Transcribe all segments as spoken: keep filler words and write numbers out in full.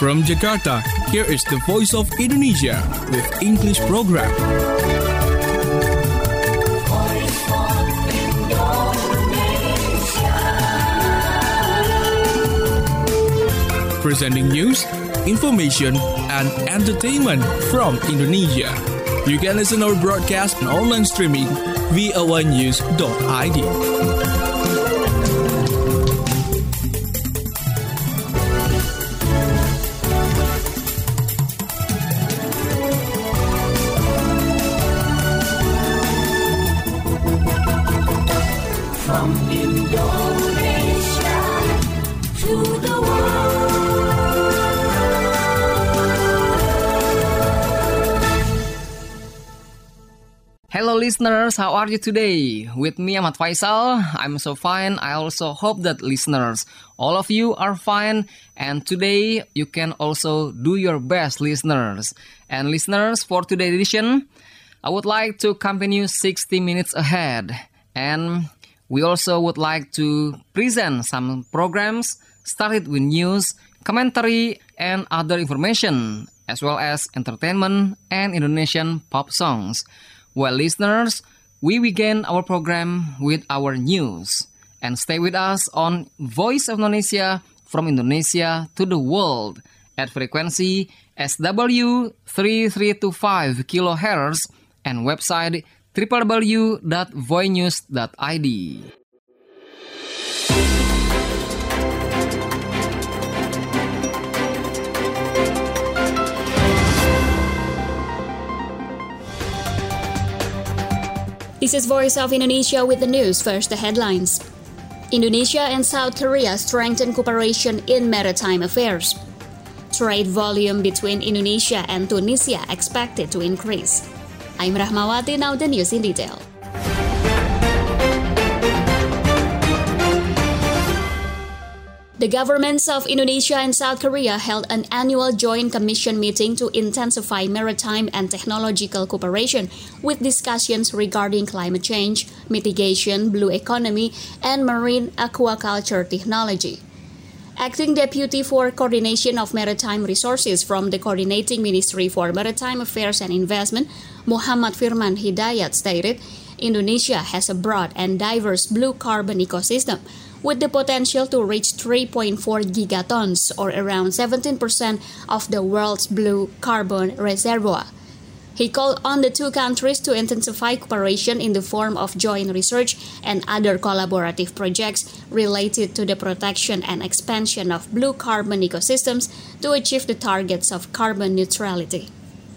From Jakarta, here is the Voice of Indonesia with English program. Voice of Indonesia. Presenting news, information, and entertainment from Indonesia. You can listen our broadcast and online streaming v o a news dot i d. From Indonesia to the world. Hello listeners, how are you today? With me Ahmad Faisal, I'm so fine. I also hope that listeners, all of you are fine. And today you can also do your best, listeners. And listeners, for today's edition, I would like to accompany you sixty minutes ahead. And we also would like to present some programs started with news, commentary, and other information, as well as entertainment and Indonesian pop songs. Well, listeners, we begin our program with our news. And stay with us on Voice of Indonesia from Indonesia to the world at frequency S W three three two five kilohertz and website w w w dot voice news dot i d. This is Voice of Indonesia with the news. First, the headlines. Indonesia and South Korea strengthen cooperation in maritime affairs. Trade volume between Indonesia and Tunisia expected to increase. I'm Rahmawati, now the news in detail. The governments of Indonesia and South Korea held an annual joint commission meeting to intensify maritime and technological cooperation with discussions regarding climate change, mitigation, blue economy, and marine aquaculture technology. Acting Deputy for Coordination of Maritime Resources from the Coordinating Ministry for Maritime Affairs and Investment, Muhammad Firman Hidayat stated, Indonesia has a broad and diverse blue carbon ecosystem with the potential to reach three point four gigatons or around seventeen percent of the world's blue carbon reservoir. He called on the two countries to intensify cooperation in the form of joint research and other collaborative projects related to the protection and expansion of blue carbon ecosystems to achieve the targets of carbon neutrality.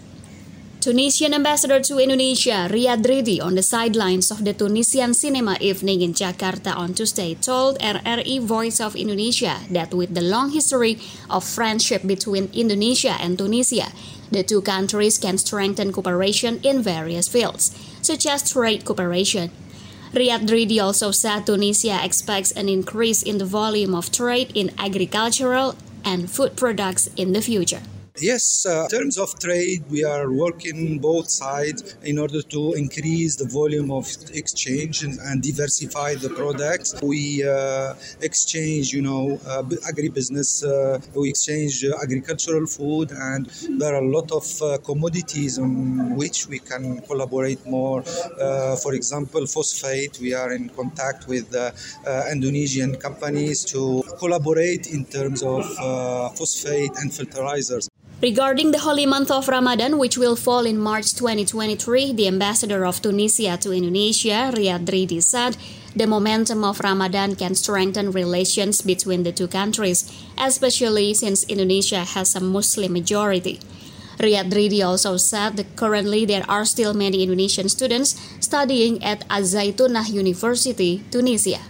Tunisian ambassador to Indonesia, Riyad Ridi, on the sidelines of the Tunisian Cinema Evening in Jakarta on Tuesday, told R R I Voice of Indonesia that with the long history of friendship between Indonesia and Tunisia, the two countries can strengthen cooperation in various fields, such as trade cooperation. Riyad Ridi also said Tunisia expects an increase in the volume of trade in agricultural and food products in the future. Yes, uh, in terms of trade, we are working both sides in order to increase the volume of exchange and, and diversify the products. We uh, exchange, you know, uh, agribusiness, uh, we exchange uh, agricultural food, and there are a lot of uh, commodities on which we can collaborate more. Uh, for example, phosphate, we are in contact with uh, uh, Indonesian companies to collaborate in terms of uh, phosphate and fertilizers. Regarding the holy month of Ramadan, which will fall in March twenty twenty-three, the ambassador of Tunisia to Indonesia, Riyad Ridi, said the momentum of Ramadan can strengthen relations between the two countries, especially since Indonesia has a Muslim majority. Riyad Ridi also said that currently there are still many Indonesian students studying at Az-Zaitunah University, Tunisia.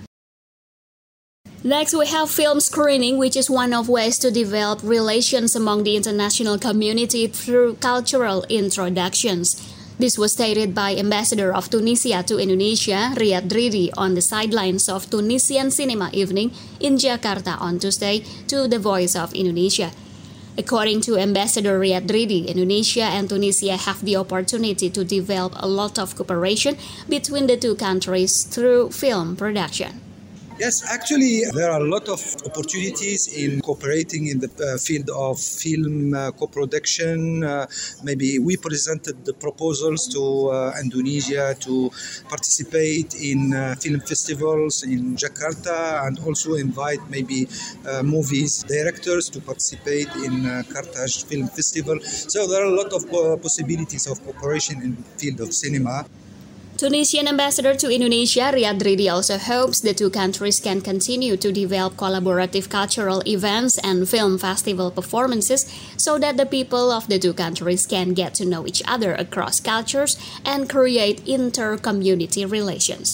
Next, we have film screening, which is one of ways to develop relations among the international community through cultural introductions. This was stated by Ambassador of Tunisia to Indonesia, Riyad Ridi, on the sidelines of Tunisian Cinema Evening in Jakarta on Tuesday to The Voice of Indonesia. According to Ambassador Riyad Ridi, Indonesia and Tunisia have the opportunity to develop a lot of cooperation between the two countries through film production. Yes, actually, there are a lot of opportunities in cooperating in the uh, field of film uh, co-production. Uh, maybe we presented the proposals to uh, Indonesia to participate in uh, film festivals in Jakarta and also invite maybe uh, movies directors to participate in uh, Carthage Film Festival. So there are a lot of uh, possibilities of cooperation in the field of cinema. Tunisian ambassador to Indonesia, Riyad Ridi, also hopes the two countries can continue to develop collaborative cultural events and film festival performances so that the people of the two countries can get to know each other across cultures and create inter-community relations.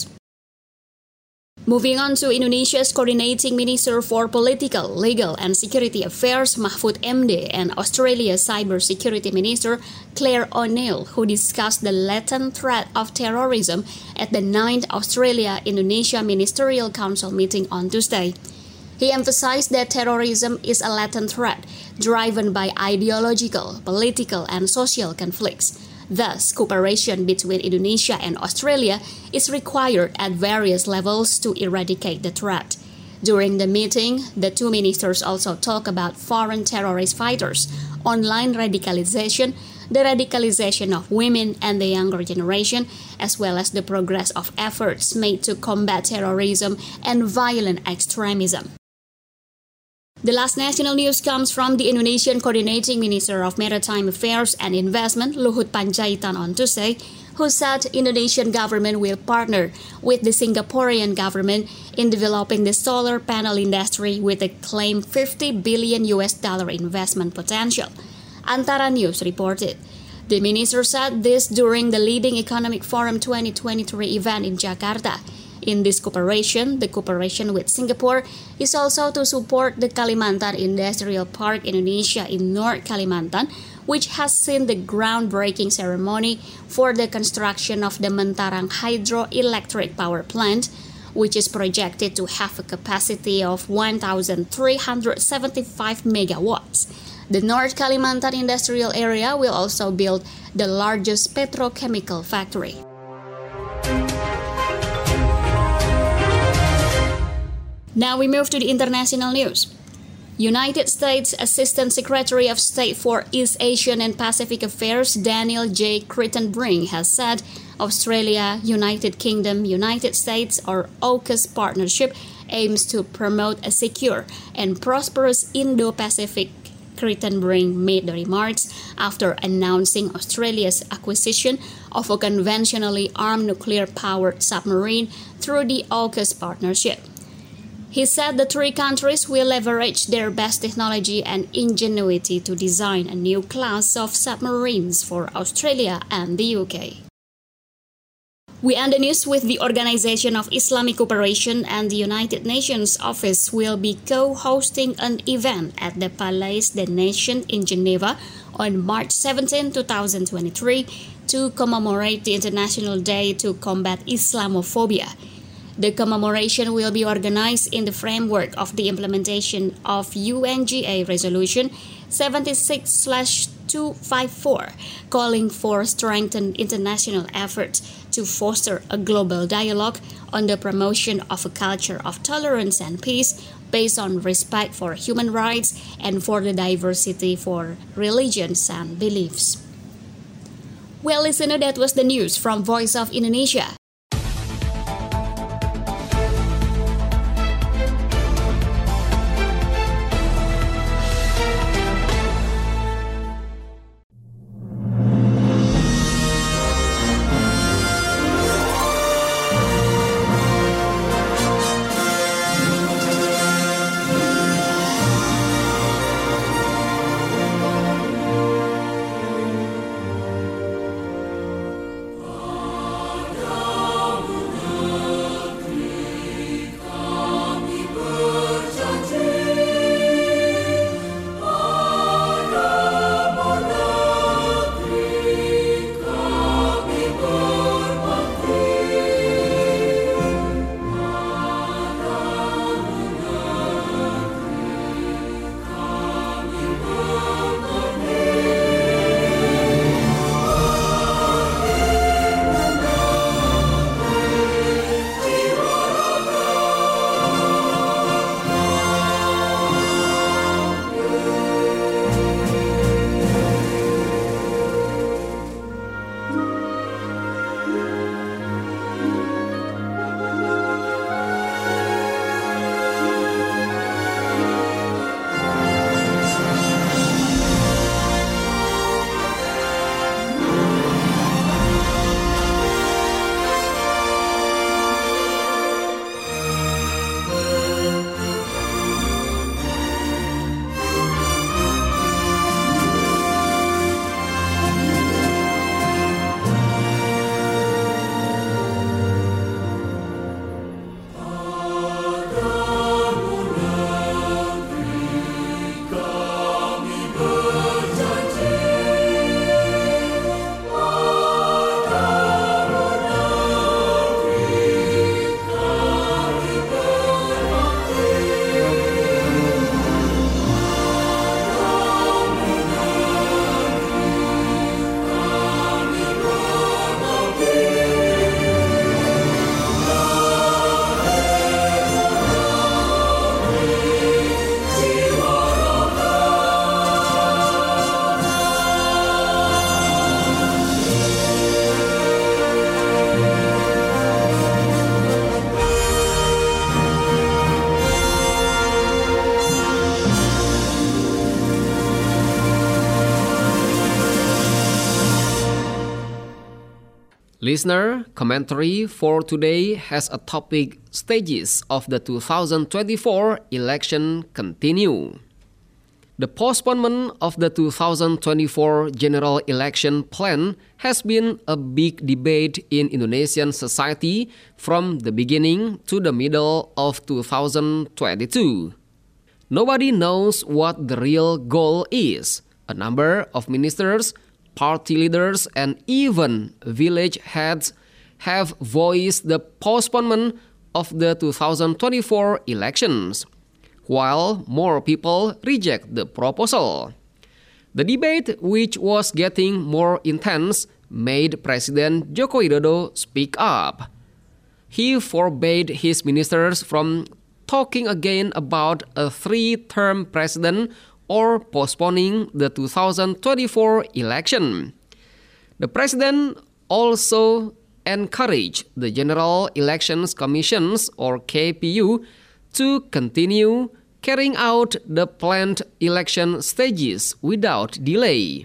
Moving on to Indonesia's Coordinating Minister for Political, Legal and Security Affairs, Mahfud M D, and Australia's Cybersecurity Minister, Claire O'Neill, who discussed the latent threat of terrorism at the ninth Australia-Indonesia Ministerial Council meeting on Tuesday. He emphasized that terrorism is a latent threat driven by ideological, political, and social conflicts. Thus, cooperation between Indonesia and Australia is required at various levels to eradicate the threat. During the meeting, the two ministers also talked about foreign terrorist fighters, online radicalization, the radicalization of women and the younger generation, as well as the progress of efforts made to combat terrorism and violent extremism. The last national news comes from the Indonesian Coordinating Minister of Maritime Affairs and Investment, Luhut Panjaitan, on Tuesday, who said Indonesian government will partner with the Singaporean government in developing the solar panel industry with a claimed fifty billion U S dollar investment potential. Antara News reported. The minister said this during the Leading Economic Forum twenty twenty-three event in Jakarta. In this cooperation, the cooperation with Singapore is also to support the Kalimantan Industrial Park Indonesia in North Kalimantan, which has seen the groundbreaking ceremony for the construction of the Mentarang Hydroelectric Power Plant, which is projected to have a capacity of one thousand three hundred seventy-five megawatts. The North Kalimantan Industrial Area will also build the largest petrochemical factory. Now we move to the international news. United States Assistant Secretary of State for East Asian and Pacific Affairs Daniel J. Crittenbrink has said Australia, United Kingdom, United States or AUKUS partnership aims to promote a secure and prosperous Indo-Pacific. Crittenbrink made the remarks after announcing Australia's acquisition of a conventionally armed nuclear-powered submarine through the AUKUS partnership. He said the three countries will leverage their best technology and ingenuity to design a new class of submarines for Australia and the U K. We end the news with the Organization of Islamic Cooperation and the United Nations Office will be co-hosting an event at the Palais des Nations in Geneva on March seventeenth, twenty twenty-three to commemorate the International Day to Combat Islamophobia. The commemoration will be organized in the framework of the implementation of U N G A Resolution seventy-six slash two fifty-four, calling for strengthened international efforts to foster a global dialogue on the promotion of a culture of tolerance and peace based on respect for human rights and for the diversity for religions and beliefs. Well, listener, that was the news from Voice of Indonesia. Oh Listener, commentary for today has a topic: stages of the two thousand twenty-four election continue. The postponement of the two thousand twenty-four general election plan has been a big debate in Indonesian society from the beginning to the middle of two thousand twenty-two. Nobody knows what the real goal is. A number of ministers, party leaders, and even village heads have voiced the postponement of the two thousand twenty-four elections, while more people reject the proposal. The debate, which was getting more intense, made President Joko Widodo speak up. He forbade his ministers from talking again about a three-term president or postponing the two thousand twenty-four election. The president also encouraged the General Elections Commissions, or K P U, to continue carrying out the planned election stages without delay.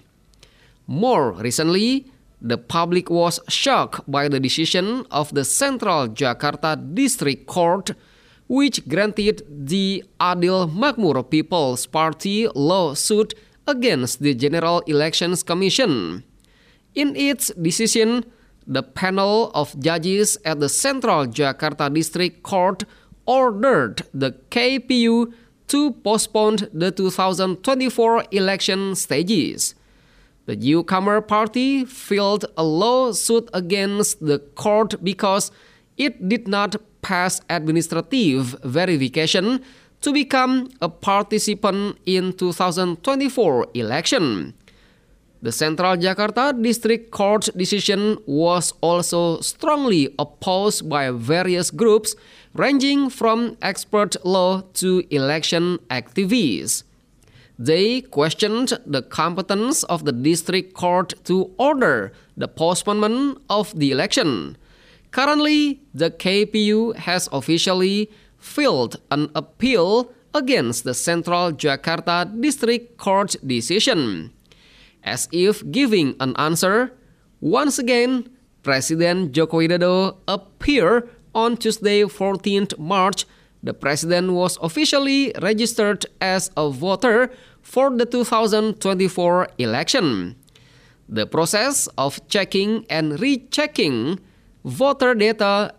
More recently, the public was shocked by the decision of the Central Jakarta District Court, which granted the Adil Makmur People's Party lawsuit against the General Elections Commission. In its decision, the panel of judges at the Central Jakarta District Court ordered the K P U to postpone the two thousand twenty-four election stages. The newcomer party filed a lawsuit against the court because it did not pass administrative verification to become a participant in two thousand twenty-four election. The Central Jakarta District Court's decision was also strongly opposed by various groups ranging from expert law to election activists. They questioned the competence of the district court to order the postponement of the election. Currently, the K P U has officially filed an appeal against the Central Jakarta District Court's decision. As if giving an answer, once again, President Joko Widodo appeared on Tuesday, fourteenth March. The president was officially registered as a voter for the two thousand twenty-four election. The process of checking and rechecking voter data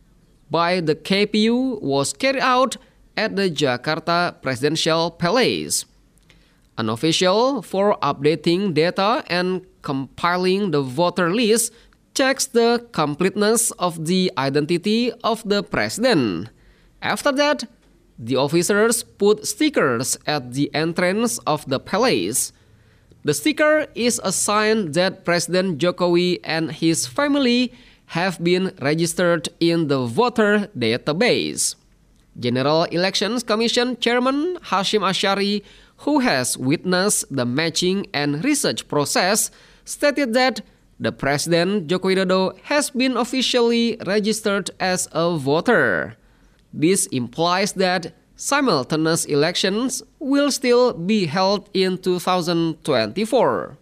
by the K P U was carried out at the Jakarta Presidential Palace. An official for updating data and compiling the voter list checks the completeness of the identity of the president. After that, the officers put stickers at the entrance of the palace. The sticker is a sign that President Jokowi and his family have been registered in the voter database. General Elections Commission Chairman Hashim Ashari, who has witnessed the matching and research process, stated that the President Joko Widodo has been officially registered as a voter. This implies that simultaneous elections will still be held in two thousand twenty-four.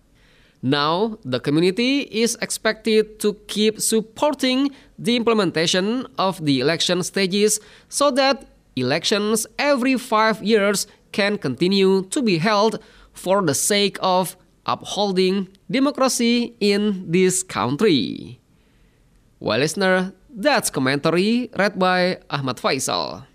Now, the community is expected to keep supporting the implementation of the election stages so that elections every five years can continue to be held for the sake of upholding democracy in this country. Well, listener, that's commentary read by Ahmad Faisal.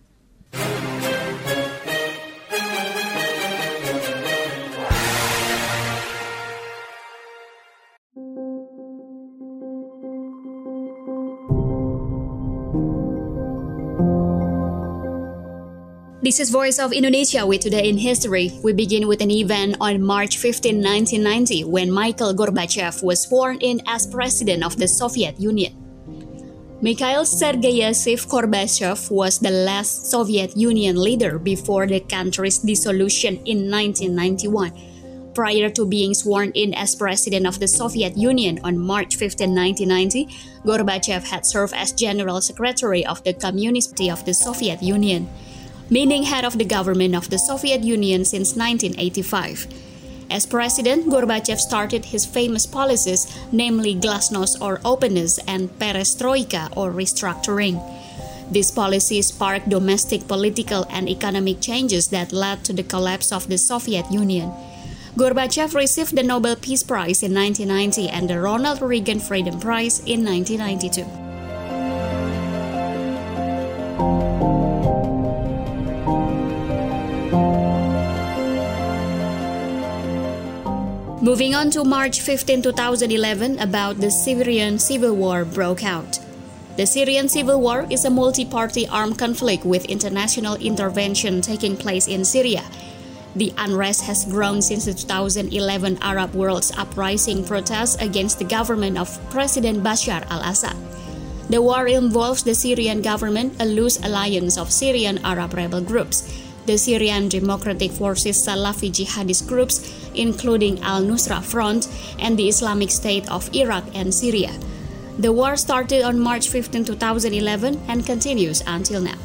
This is Voice of Indonesia with Today in History. We begin with an event on March fifteenth, nineteen ninety, when Mikhail Gorbachev was sworn in as president of the Soviet Union. Mikhail Sergeyevich Gorbachev was the last Soviet Union leader before the country's dissolution in nineteen ninety-one. Prior to being sworn in as president of the Soviet Union on March fifteenth, nineteen ninety, Gorbachev had served as General Secretary of the Communist Party of the Soviet Union, meaning head of the government of the Soviet Union since nineteen eighty-five. As president, Gorbachev started his famous policies, namely glasnost or openness and perestroika or restructuring. These policies sparked domestic political and economic changes that led to the collapse of the Soviet Union. Gorbachev received the Nobel Peace Prize in nineteen ninety and the Ronald Reagan Freedom Prize in nineteen ninety-two. Moving on to March fifteenth, two thousand eleven, about the Syrian civil war broke out. The Syrian civil war is a multi-party armed conflict with international intervention taking place in Syria. The unrest has grown since the two thousand eleven Arab World's uprising protests against the government of President Bashar al-Assad. The war involves the Syrian government, a loose alliance of Syrian Arab rebel groups, the Syrian Democratic Forces Salafi jihadist groups, including Al-Nusra Front, and the Islamic State of Iraq and Syria. The war started on March fifteenth, two thousand eleven and continues until now.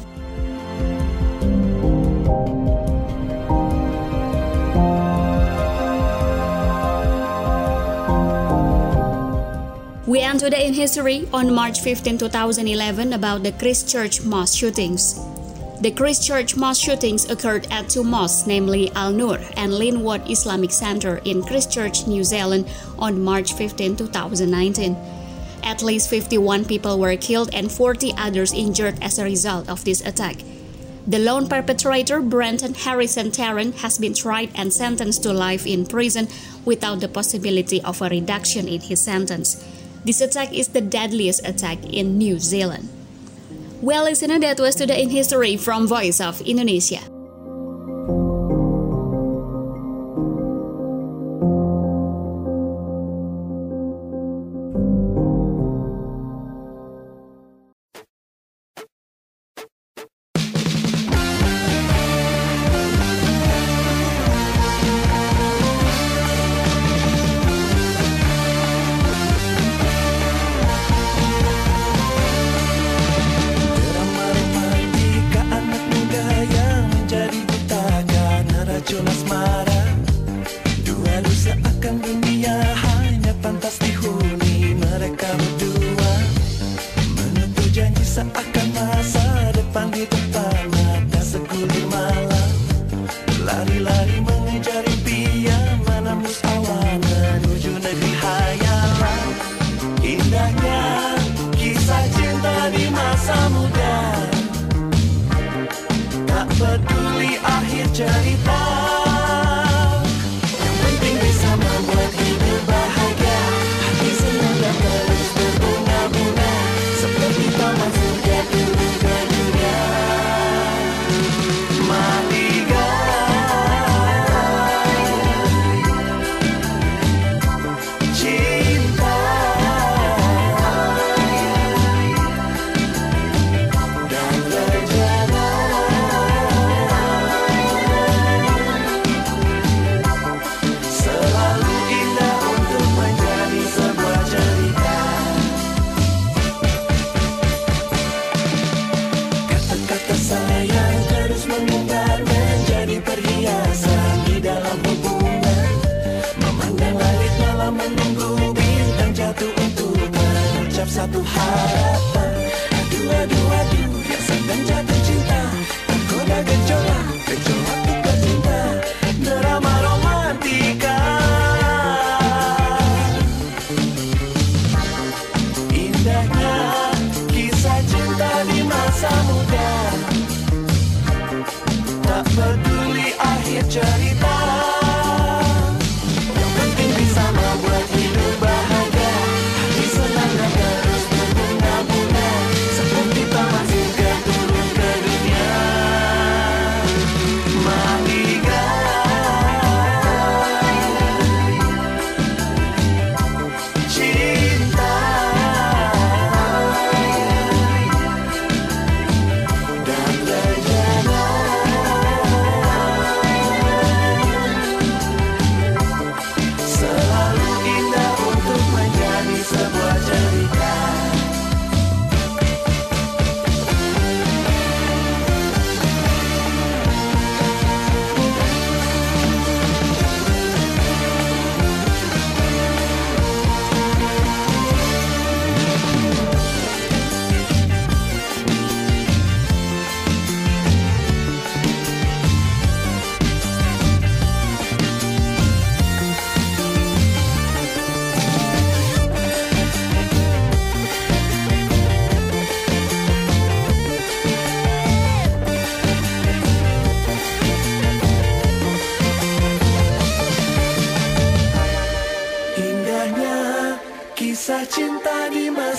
We end today in history on March fifteenth, two thousand eleven about the Christchurch mosque shootings. The Christchurch mosque shootings occurred at two mosques, namely Al-Nur and Linwood Islamic Center in Christchurch, New Zealand on March fifteenth, two thousand nineteen. At least fifty-one people were killed and forty others injured as a result of this attack. The lone perpetrator, Brenton Harrison Tarrant, has been tried and sentenced to life in prison without the possibility of a reduction in his sentence. This attack is the deadliest attack in New Zealand. Well, listener, that was Today in History from Voice of Indonesia.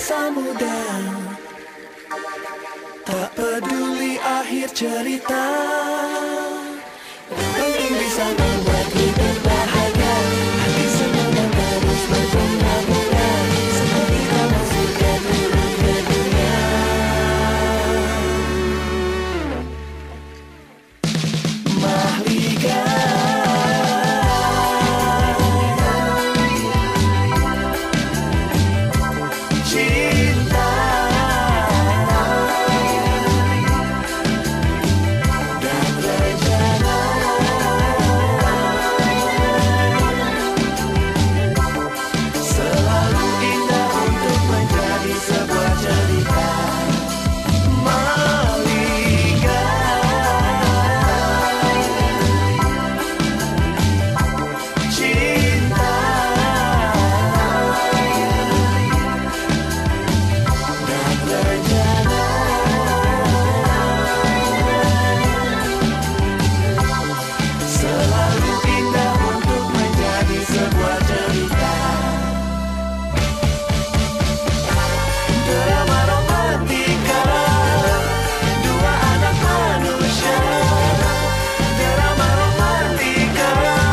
masa muda, tak peduli akhir cerita, yang penting bisa membuat hidup bahagia. Hati senang dan terus berbunga-bunga, seperti kamu sudah turun ke dunia. Mahliga cinta dan rencana, selalu indah untuk menjadi sebuah cerita. Mahliga cinta dan rencana, selalu indah untuk menjadi sebuah cerita. Drama romantika, dua anak manusia. Drama romantika.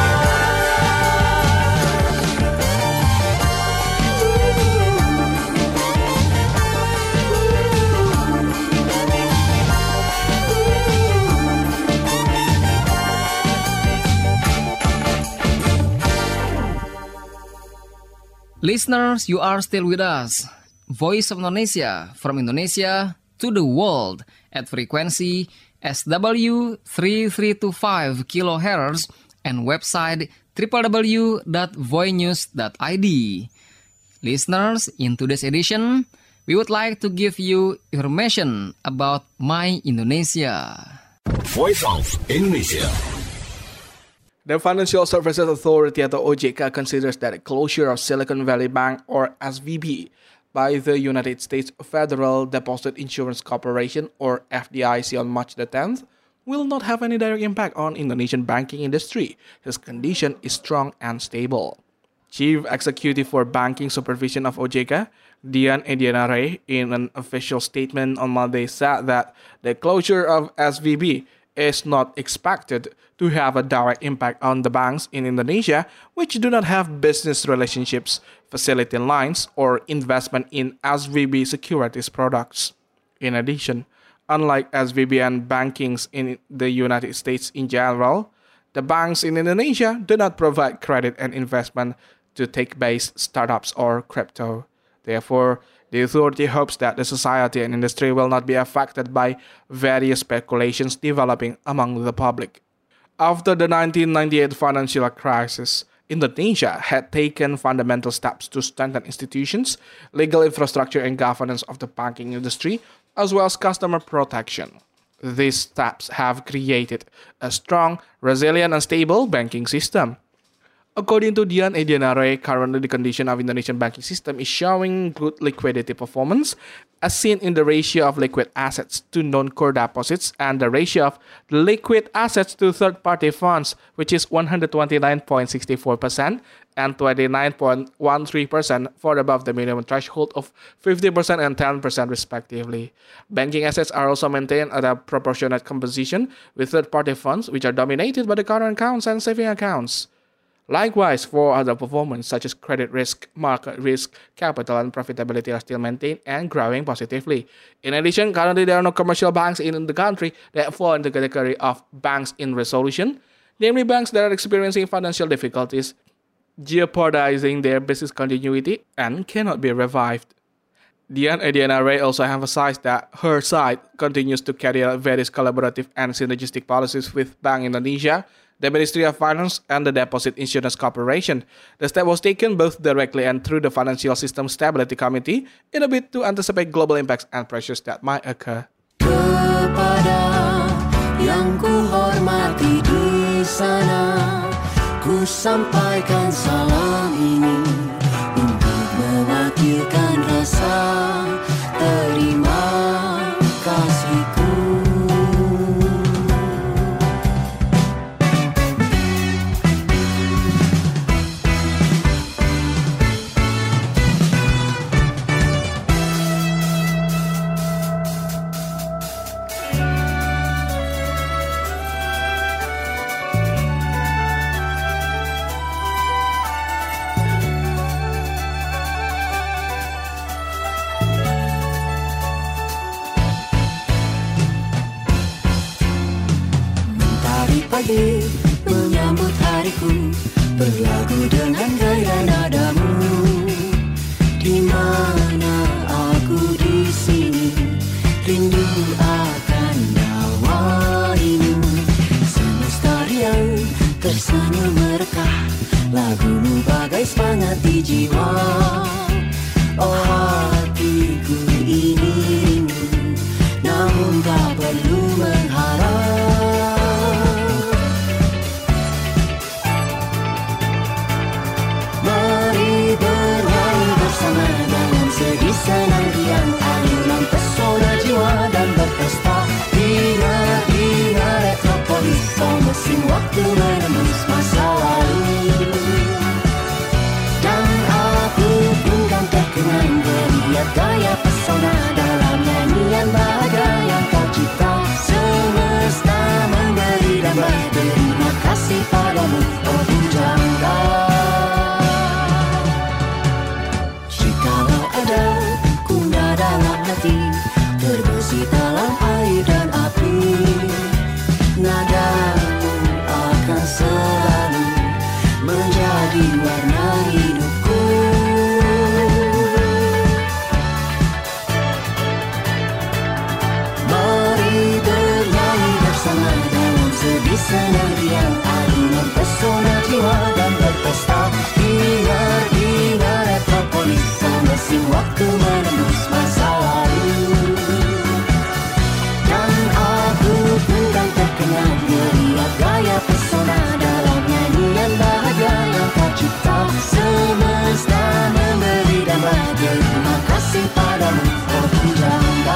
Listeners, you are still with us. Voice of Indonesia, from Indonesia to the world at frequency S W three three two five kilohertz and website w w w dot voinews dot i d. Listeners, in today's edition, we would like to give you information about My Indonesia. Voice of Indonesia. The Financial Services Authority atau O J K considers that the closure of Silicon Valley Bank or S V B by the United States Federal Deposit Insurance Corporation or F D I C on March the tenth will not have any direct impact on Indonesian banking industry. Its condition is strong and stable. Chief Executive for Banking Supervision of O J K, Dian Ediana-Ray, in an official statement on Monday said that the closure of S V B is not expected to have a direct impact on the banks in Indonesia which do not have business relationships, facility lines, or investment in S V B securities products. In addition, unlike S V B and bankings in the United States in general, the banks in Indonesia do not provide credit and investment to tech-based startups or crypto. Therefore, the authority hopes that the society and industry will not be affected by various speculations developing among the public. After the nineteen ninety-eight financial crisis, Indonesia had taken fundamental steps to strengthen institutions, legal infrastructure, and governance of the banking industry, as well as customer protection. These steps have created a strong, resilient, and stable banking system. According to Dian Ediana-Ray, currently the condition of Indonesian banking system is showing good liquidity performance, as seen in the ratio of liquid assets to non-core deposits and the ratio of liquid assets to third-party funds, which is one hundred twenty-nine point six four percent and twenty-nine point one three percent for above the minimum threshold of fifty percent and ten percent respectively. Banking assets are also maintained at a proportionate composition with third-party funds, which are dominated by the current accounts and saving accounts. Likewise, four other performance such as credit risk, market risk, capital, and profitability are still maintained and growing positively. In addition, currently there are no commercial banks in the country that fall in the category of banks in resolution, namely banks that are experiencing financial difficulties, jeopardizing their business continuity, and cannot be revived. Dian Ediana-Ray also emphasized that her side continues to carry out various collaborative and synergistic policies with Bank Indonesia, the Ministry of Finance, and the Deposit Insurance Corporation. The step was taken both directly and through the Financial System Stability Committee in a bid to anticipate global impacts and pressures that might occur. Kepada yang ku hormati di sana, ku sampaikan salam ini untuk mewakilkan rasa terima kasihku. hadir menyambut hariku, berlagu dengan gaya nadamu. Di mana aku di sini, rindu akan nawaimu. Semesta riang tersenyum merekah, lagumu bagai semangat di jiwa. Oh hatiku ini rindu, namun tak perlu mengharap. Mari bernyanyi bersama dalam sedih senang riang, ayunan pesona jiwa dan berpesta. Ingat-ingat metropolis, oh mesin waktu menembus masa lalu. Dan aku pun kan terkenang melihat gaya pesona dalam nyanyian bahagia yang kau cipta. Semesta memberi dan berterima kasih padamu, oh Bujangga. Jikalau ada kuda dalam hati, terbesit dalam air dan api, nadamu akan selalu menjadi warna hidupku. Mari bernyanyi bersama dalam sedih senang riang, alunan pesona jiwa dan berpesta. Ingat-ingat metropolis, oh mesin waktu menembus masa lalu. Dan aku pun kan terkenang melihat gaya pesona dalam nyanyian bahagia yang kau cipta. Semesta memberi dan berterima kasih padamu, oh Bujangga.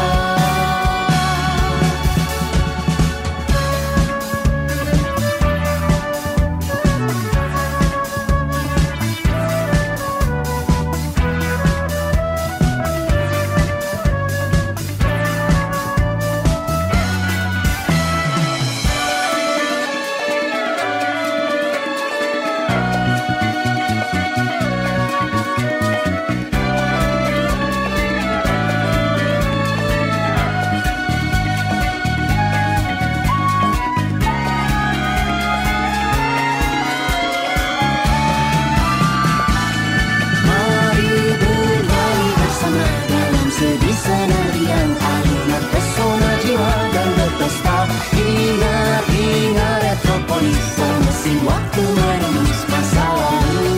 Ingat-ingat metropolis, oh mesin waktu menembus masa lalu.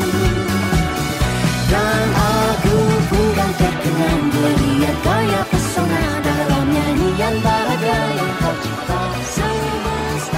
Dan aku pun kan terkenang melihat gaya pesona dalam nyanyian bahagia yang kau cipta. Semesta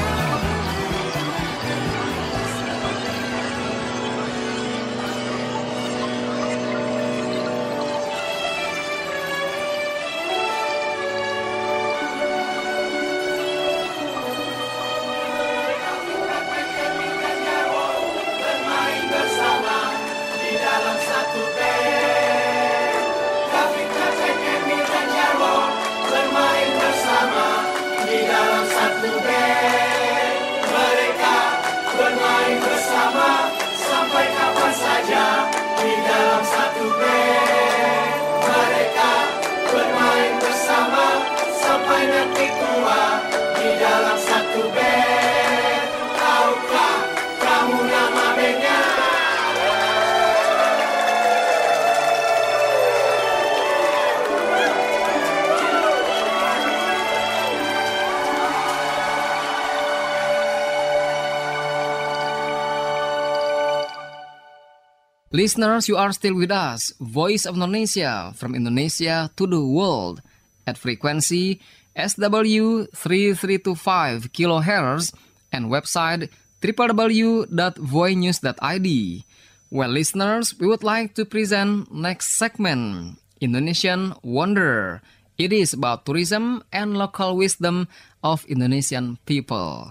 Listeners, you are still with us, Voice of Indonesia, from Indonesia to the world, at frequency S W three three two five kilohertz and website w w w dot voinews dot i d. Well, listeners, we would like to present next segment, Indonesian Wonder. It is about tourism and local wisdom of Indonesian people.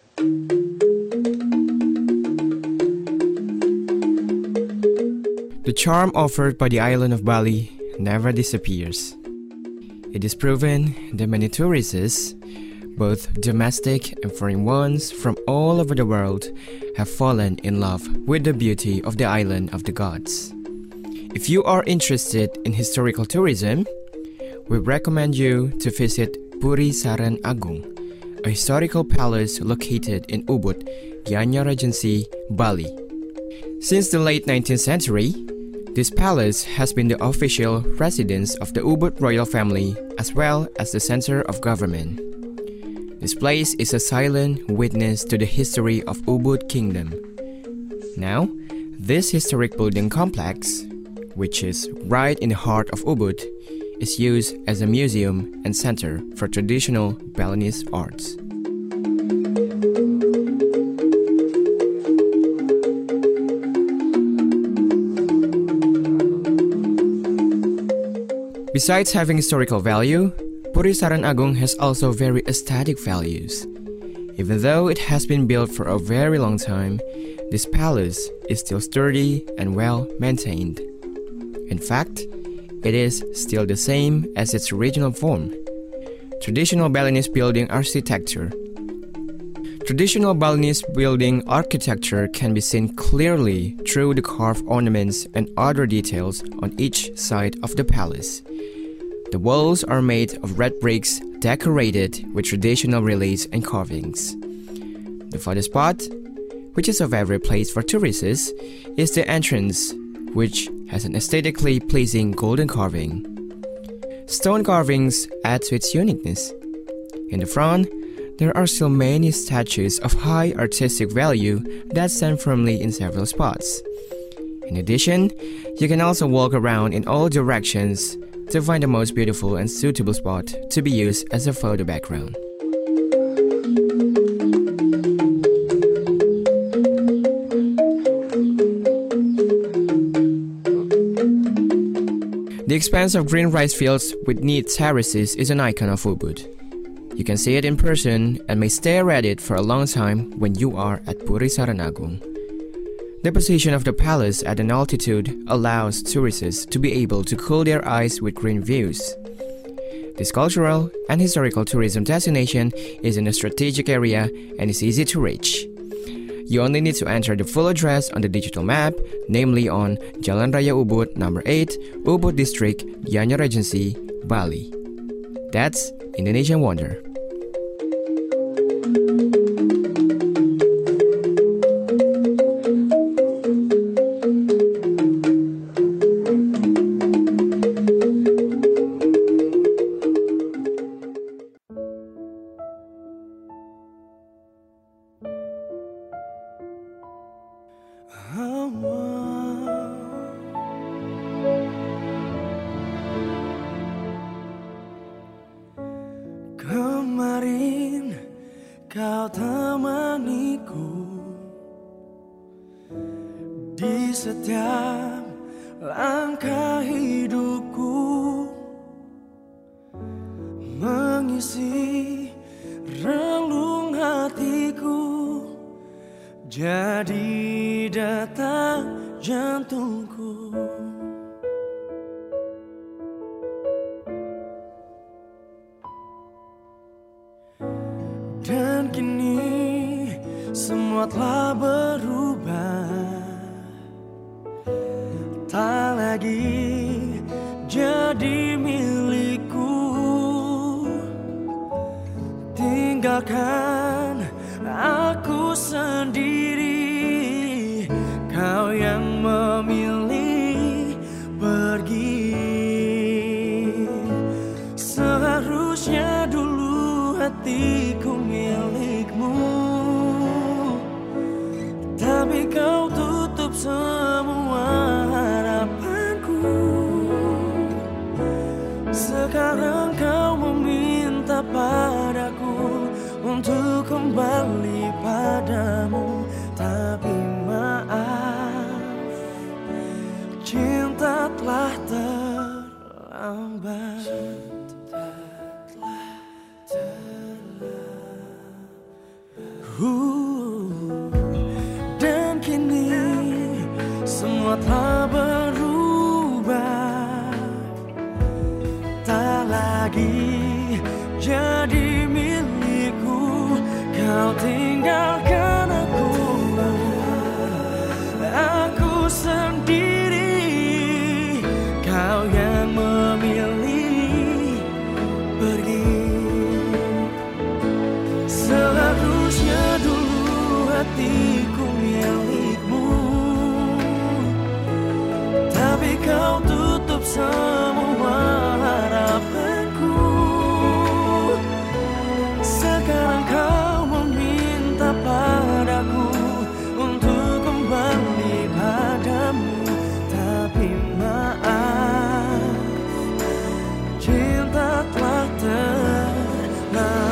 The charm offered by the island of Bali never disappears. It is proven that many tourists, both domestic and foreign ones from all over the world, have fallen in love with the beauty of the island of the gods. If you are interested in historical tourism, we recommend you to visit Puri Saran Agung, a historical palace located in Ubud, Gianyar Regency, Bali. Since the late nineteenth century, this palace has been the official residence of the Ubud royal family as well as the center of government. This place is a silent witness to the history of Ubud Kingdom. Now, this historic building complex, which is right in the heart of Ubud, is used as a museum and center for traditional Balinese arts. Besides having historical value, Puri Saran Agung has also very aesthetic values. Even though it has been built for a very long time, this palace is still sturdy and well maintained. In fact, it is still the same as its original form. Traditional Balinese building architecture. Traditional Balinese building architecture can be seen clearly through the carved ornaments and other details on each side of the palace. The walls are made of red bricks decorated with traditional reliefs and carvings. The photo spot, which is a favorite place for tourists, is the entrance, which has an aesthetically pleasing golden carving. Stone carvings add to its uniqueness. In the front, there are still many statues of high artistic value that stand firmly in several spots. In addition, you can also walk around in all directions to find the most beautiful and suitable spot to be used as a photo background. The expanse of green rice fields with neat terraces is an icon of Ubud. You can see it in person and may stare at it for a long time when you are at Puri Saran Agung. The position of the palace at an altitude allows tourists to be able to cool their eyes with green views. This cultural and historical tourism destination is in a strategic area and is easy to reach. You only need to enter the full address on the digital map, namely on Jalan Raya Ubud number eight, Ubud District, Gianyar Regency, Bali. That's Indonesian Wonder. Kemarin kau temaniku di setiap langkah hidupku, mengisi relung hatiku, jadi detak jantungku. Dan kini semua telah berubah, tak lagi jadi milikku. Tinggalkan aku sendiri, kau yang memilih pergi. Seharusnya dulu hatiku milikmu, tapi kau tutup semua harapanku. Sekarang kau meminta padaku untuk kembali padamu, tapi maaf, cinta telah terlambat. Uh, dan kini semua telah berubah, tak lagi jadi milikku. Kau tinggalkan aku, aku sendiri, kau yang memilih pergi. cinta telah terlambat.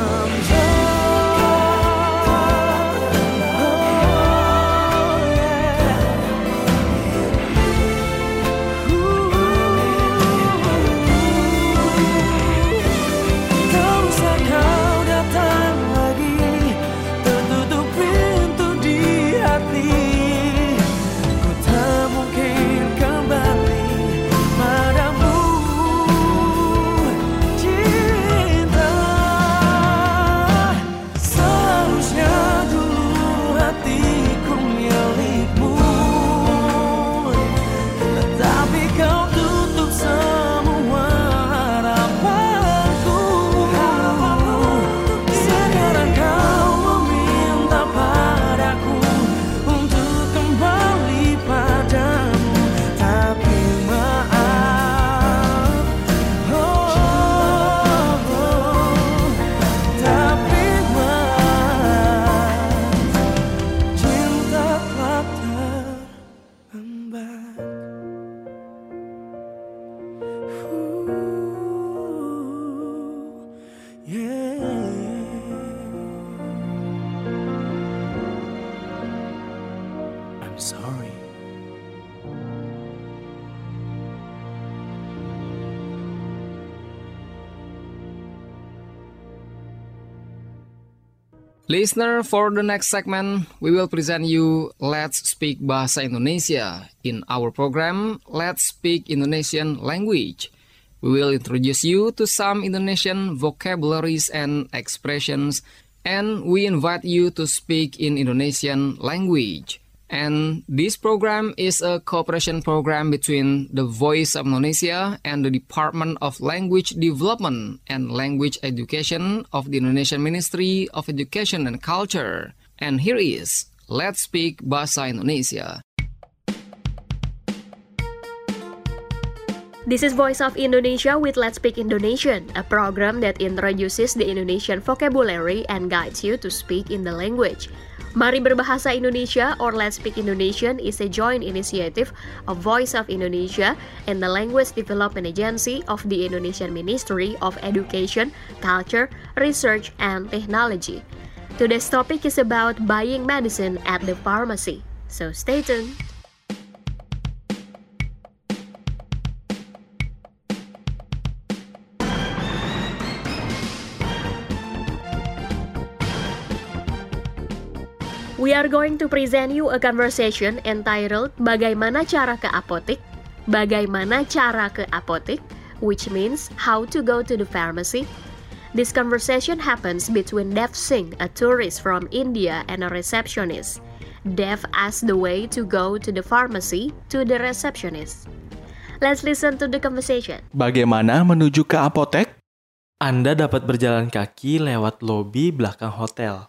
Sorry. Listener, for the next segment, we will present you Let's Speak Bahasa Indonesia. In our program, Let's Speak Indonesian Language. We will introduce you to some Indonesian vocabularies and expressions, and we invite you to speak in Indonesian language. And this program is a cooperation program between the Voice of Indonesia and the Department of Language Development and Language Education of the Indonesian Ministry of Education and Culture. And here is Let's Speak Bahasa Indonesia. This is Voice of Indonesia with Let's Speak Indonesian, a program that introduces the Indonesian vocabulary and guides you to speak in the language. Mari Berbahasa Indonesia or Let's Speak Indonesian is a joint initiative of Voice of Indonesia and the Language Development Agency of the Indonesian Ministry of Education, Culture, Research, and Technology. Today's topic is about buying medicine at the pharmacy, so stay tuned. We are going to present you a conversation entitled Bagaimana Cara ke Apotik? Bagaimana Cara ke Apotik? Which means how to go to the pharmacy. This conversation happens between Dev Singh, a tourist from India, and a receptionist. Dev asks the way to go to the pharmacy to the receptionist. Let's listen to the conversation. Bagaimana menuju ke apotek? Anda dapat berjalan kaki lewat lobi belakang hotel.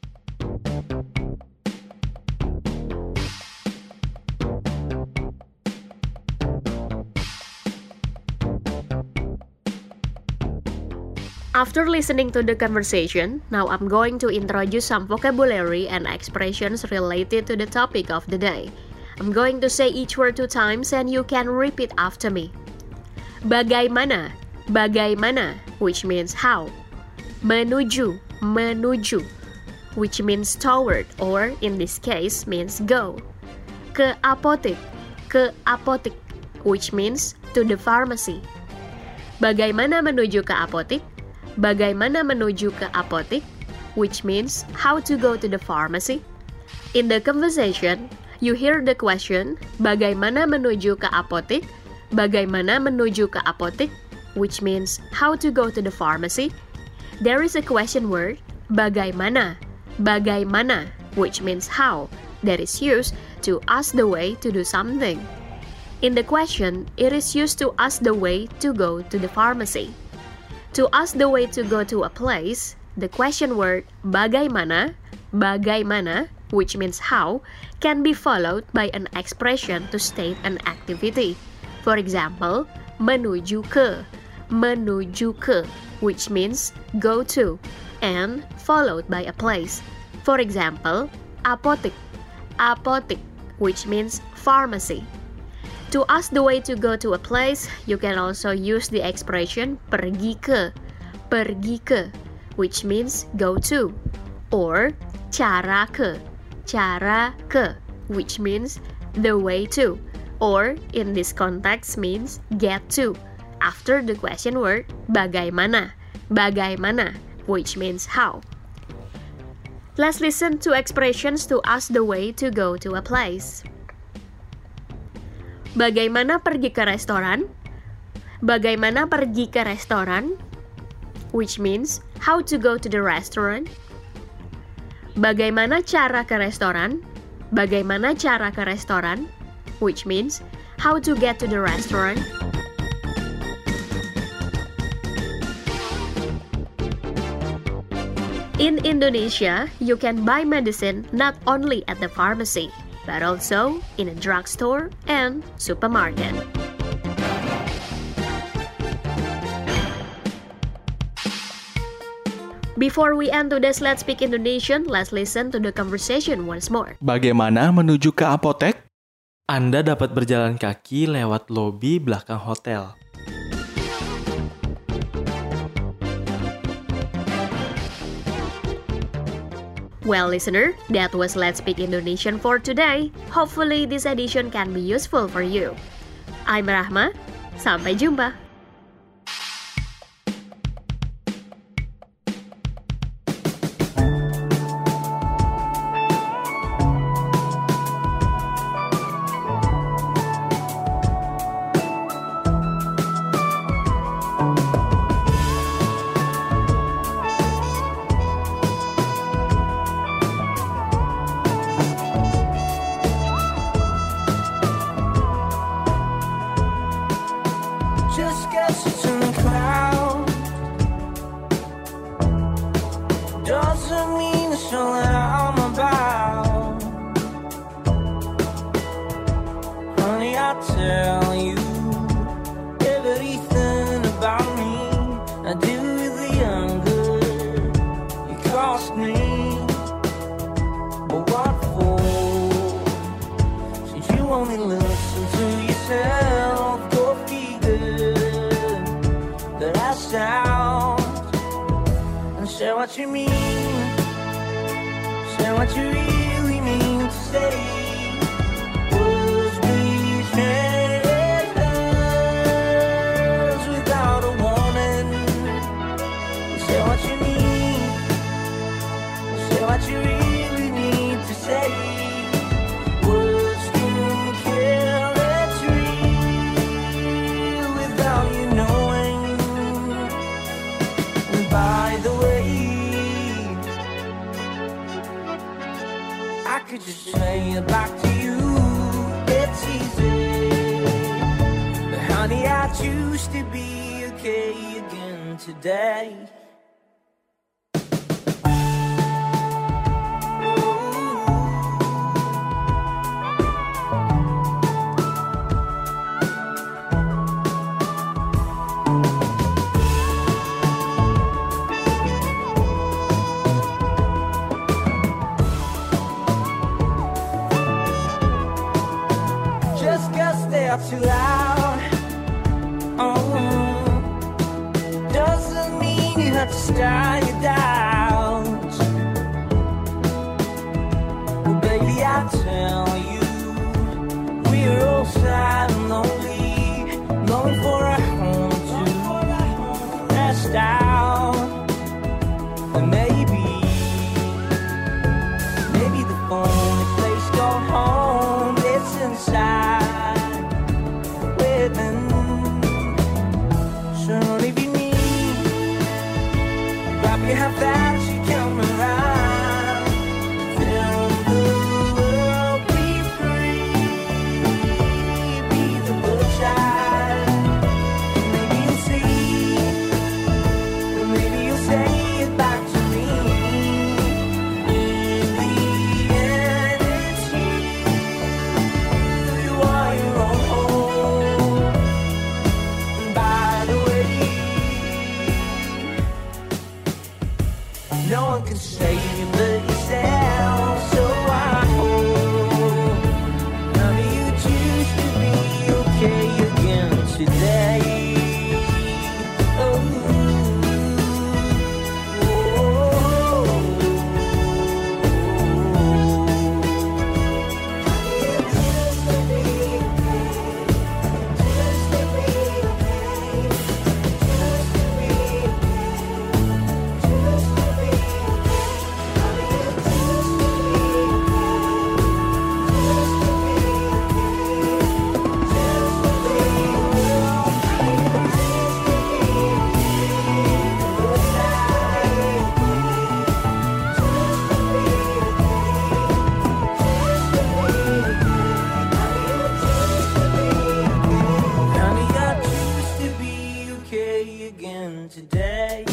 After listening to the conversation, now I'm going to introduce some vocabulary and expressions related to the topic of the day. I'm going to say each word two times and you can repeat after me. Bagaimana, bagaimana, which means how. Menuju, menuju, which means toward, or in this case means go. Ke apotek, ke apotek, which means to the pharmacy. Bagaimana menuju ke apotek? Bagaimana menuju ke apotek, which means how to go to the pharmacy. In the conversation, you hear the question, bagaimana menuju ke apotek? Bagaimana menuju ke apotek, which means how to go to the pharmacy. There is a question word, bagaimana, bagaimana, which means how, that is used to ask the way to do something. In the question, it is used to ask the way to go to the pharmacy. To ask the way to go to a place, the question word bagaimana, bagaimana, which means how, can be followed by an expression to state an activity. For example, menuju ke, menuju ke, which means go to, and followed by a place. For example, apotek, apotek, which means pharmacy. To ask the way to go to a place, you can also use the expression pergi ke, pergi ke, which means go to, or cara ke, cara ke, which means the way to, or in this context means get to, after the question word bagaimana, bagaimana, which means how. Let's listen to expressions to ask the way to go to a place. Bagaimana pergi ke restoran? Bagaimana pergi ke restoran? Which means how to go to the restaurant. Bagaimana cara ke restoran? Bagaimana cara ke restoran? Which means how to get to the restaurant. In Indonesia, you can buy medicine not only at the pharmacy, but also in a drugstore and supermarket. Before we end today's Let's Speak Indonesian, let's listen to the conversation once more. Bagaimana menuju ke apotek? Anda dapat berjalan kaki lewat lobi belakang hotel. Well, listener, that was Let's Speak Indonesian for today. Hopefully, this edition can be useful for you. I'm Rahma. Sampai jumpa. Just guess it's in the cloud. Doesn't mean it's all that I'm about. Honey, I tell you everything about me. I do with the younger. You cost me, but what for? Since you only listen to yourself. Sound and say what you mean, say what you really mean to say. Words betray us without a warning. Say what you mean, say what you really need to say. Words can kill, it's real without you knowing. By the way, I could just say it back to you. It's easy, but honey, I choose to be okay again today. Too loud. Oh, doesn't mean you have to start your doubts. Well, baby, I tell you, we're all sad and lonely, longing for a home to rest out. And maybe, maybe the only place called home is inside. So if you need, grab your half fast, you come around. Feel the world be free, be the little child. Maybe you'll see, maybe you'll say it back to me. In the end, it's you, you are your own home. No one can save you but yourself, so I hope none of you choose to be okay. today.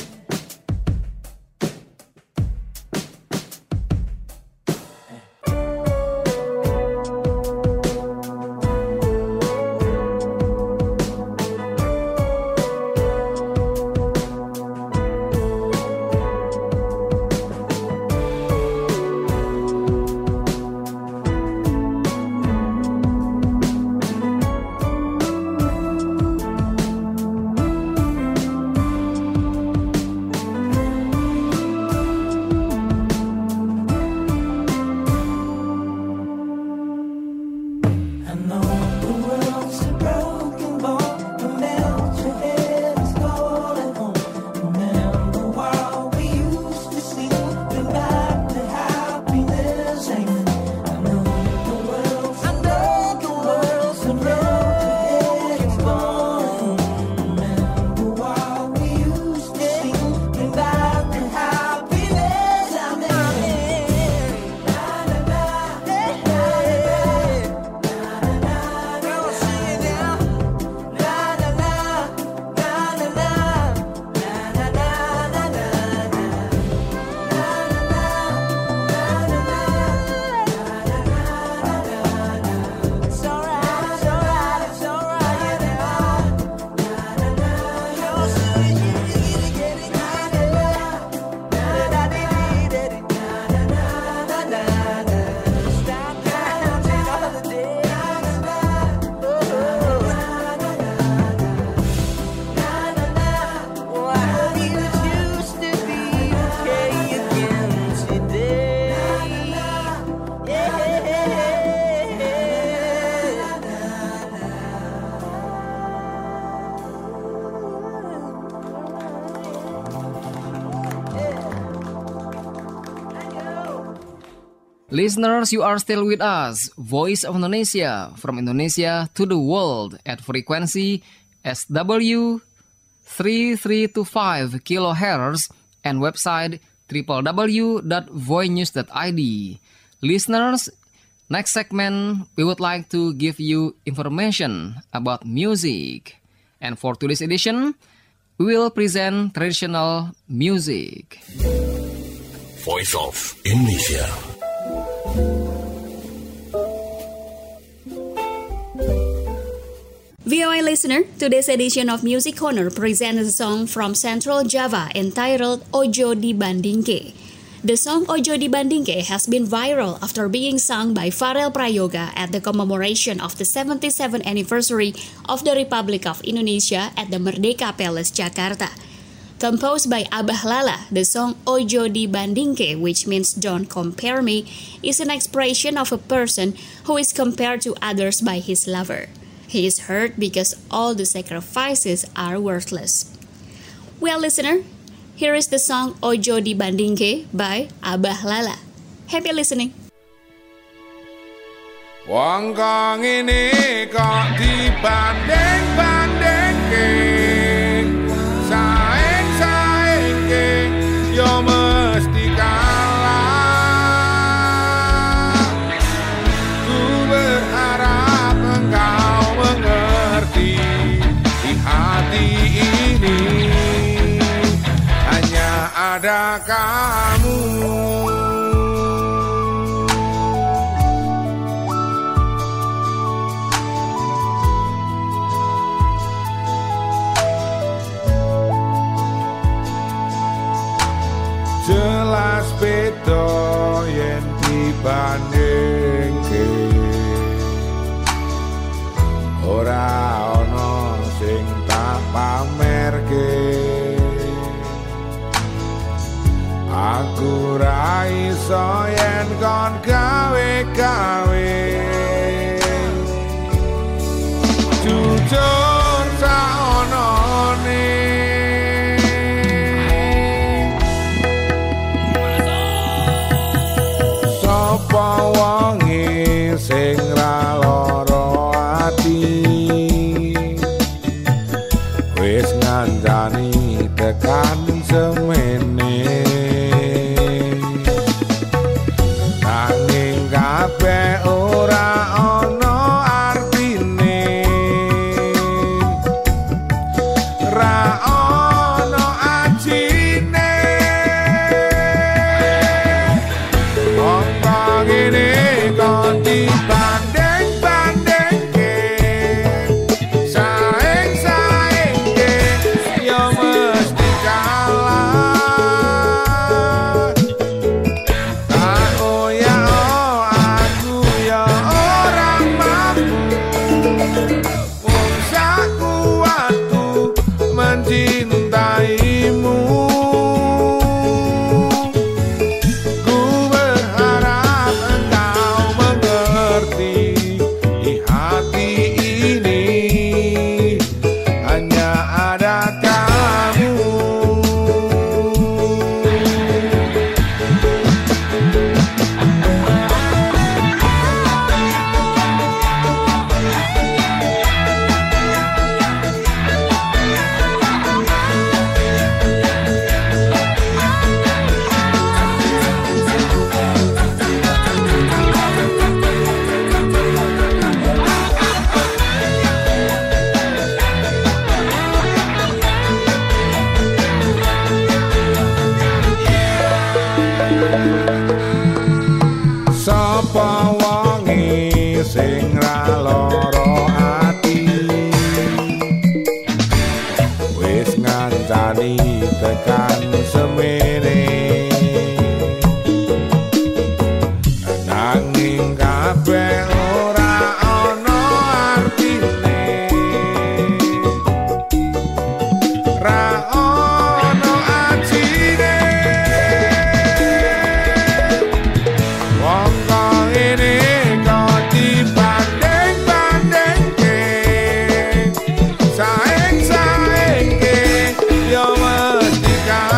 Listeners, you are still with us, Voice of Indonesia, from Indonesia to the world at frequency S W three three two five kilohertz and website w w w dot voinews dot i d. Listeners, next segment we would like to give you information about music. And for today's edition, we will present traditional music. Voice of Indonesia. V O A listener, today's edition of Music Corner presents a song from Central Java entitled Ojo Dibandingke. The song Ojo Dibandingke has been viral after being sung by Farel Prayoga at the commemoration of the seventy-seventh anniversary of the Republic of Indonesia at the Merdeka Palace, Jakarta. Composed by Abah Lala, the song Ojo Dibandingke, which means don't compare me, is an expression of a person who is compared to others by his lover. He is hurt because all the sacrifices are worthless. Well, listener, here is the song Ojo Dibandingke by Abah Lala. Happy listening. Wong kang ini kok dibanding-bandingke, saing-saingke yo mesti kalah. Ku berharap engkau mengerti di hati ini hanya ada kamu. Jelas beda yen dibandingke, ora ana sing tak pamerke. Aku ra iso yen kon gawe-gawe, jujur saonone. Sapa wonge sing ra lara ati, wis ngandani tekan semene. Nanging kabeh ora ana artine, ra ana ngancani tekan semene nanging kabeh ora ana artine ra ana ajine wong kok ngene kok dibanding-bandingke saeng-saengke yo mesti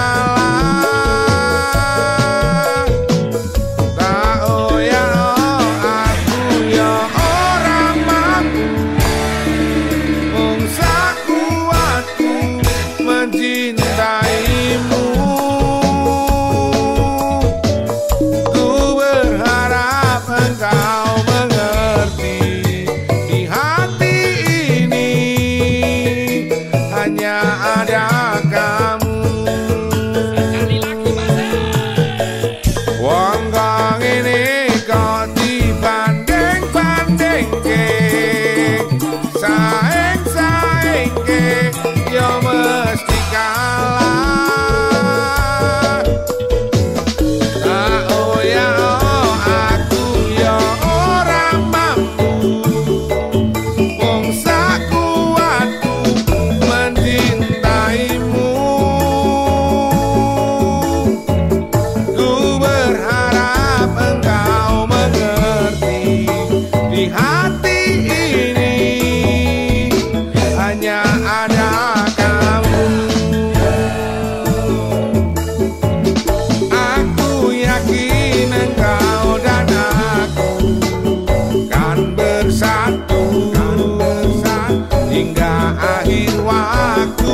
kalah tak oya aku yo ora mampu mung sakuatku mencintaimu ku berharap engkau mengerti di hati ini hanya ada kamu wong kok ngene kok dibanding-bandingke saeng-saengke yo mesti kalah tak oya aku yo ora mampu wong sakuatku mencintaimu ku berharap engkau mengerti di hati ini hanya ada kamu aku yakin engkau dan aku kan bersatu hingga akhir waktu.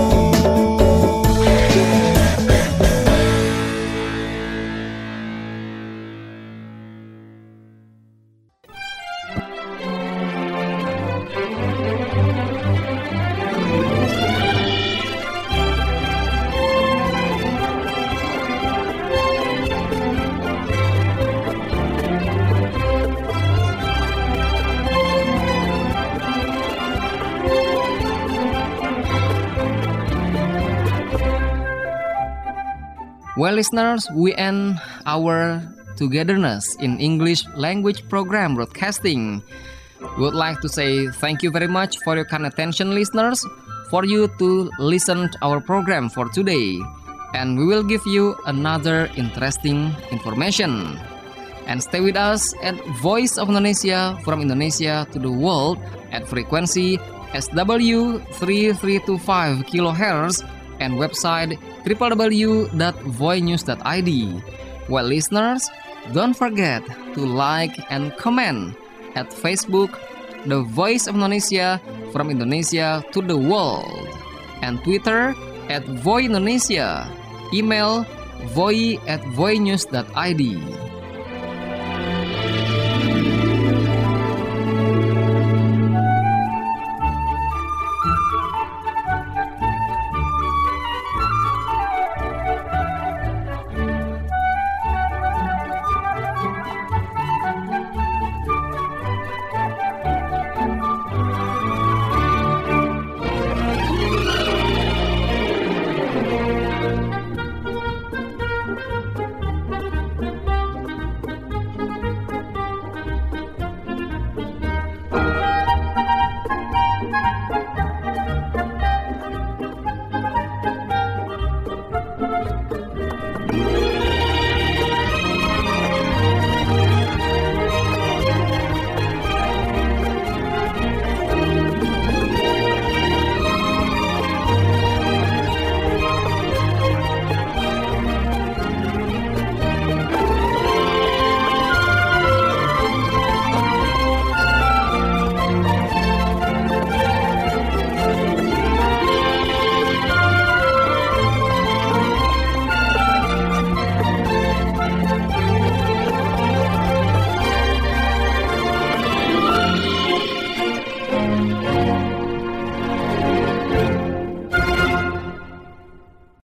Well, listeners, we end our togetherness in English language program broadcasting. We would like to say thank you very much for your kind attention, listeners, for you to listen to our program for today. And we will give you another interesting information. And stay with us at Voice of Indonesia from Indonesia to the world at frequency S W three three two five kilohertz and website w w w dot voy news dot i d. Well, listeners, don't forget to like and comment at Facebook, The Voice of Indonesia from Indonesia to the world, and Twitter at Voy Indonesia, email voy at voy news dot i d.